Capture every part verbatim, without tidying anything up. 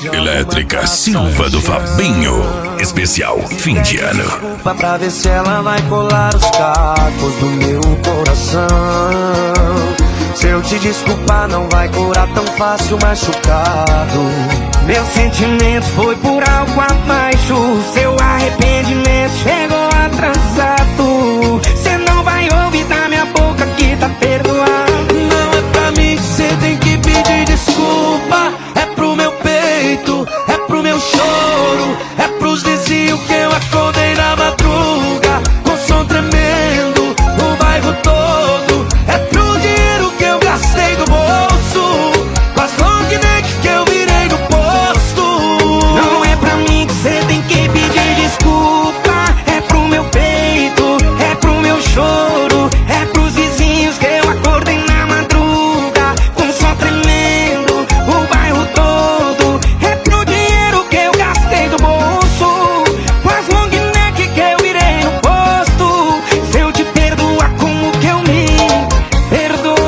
Elétrica Silva do Fabinho. Especial fim de ano. Desculpa pra ver se ela vai colar os cacos do meu coração. Se eu te desculpar não vai curar tão fácil machucado. Meu sentimento foi por algo abaixo. Seu arrependimento chegou atrasado. Cê não vai ouvir da minha boca que tá perdoado. Não é pra mim que cê tem que pedir desculpa. É pro meu peito, é pro meu choro, é pros vizinhos que eu acordei na madruga com som tremendo, o bairro todo. É pro dinheiro que eu gastei do bolso, com as long neck que eu virei no posto. Não é pra mim que cê tem que pedir desculpa. É pro meu peito, é pro meu choro, é pros vizinhos que eu acordei na madruga com som tremendo, o bairro todo. É pro dinheiro que eu gastei do bolso, com as long neck que eu virei no posto. Se eu te perdoar, como que eu me perdoo?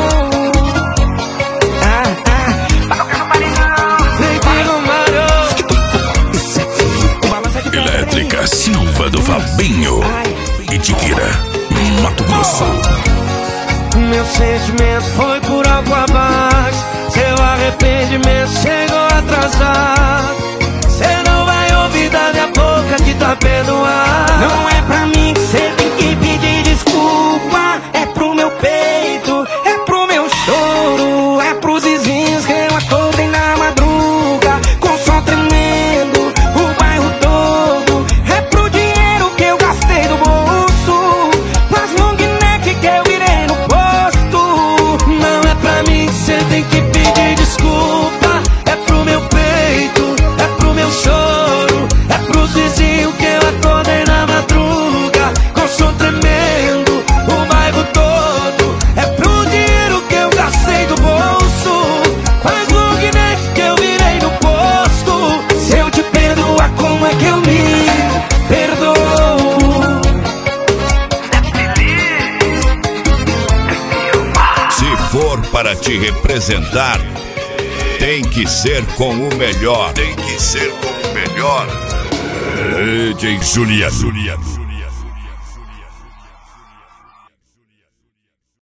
Ah, ah, vai tocar no paredão, vem pelo marão. Isso aqui, o balanço é de Elétrica Silva do Fabinho. Itiquira, Mato Grosso. Meu sentimento foi por algo abaixo. Seu arrependimento chegou atrasado. Cê não vai ouvir da minha boca que tá perdoado. Não é pra mim que cê tem que pedir desculpa. É pro meu peito, é pro meu choro, é pros vizinhos que eu acordei na madruga com som tremendo, o bairro todo. É pro dinheiro que eu gastei do bolso, com as long neck que eu virei no posto. Não é pra mim que cê tem que pedir desculpa. É pro meu peito, é pro meu choro, é pros vizinhos que eu acordei na madruga com som tremendo, o bairro todo. É pro dinheiro que eu gastei do bolso, com as long neck que eu virei no posto. Se eu te perdoar, como é que eu me perdoo? Se for para te representar, tem que ser com o melhor. Tem que ser com o melhor. D J Juliano.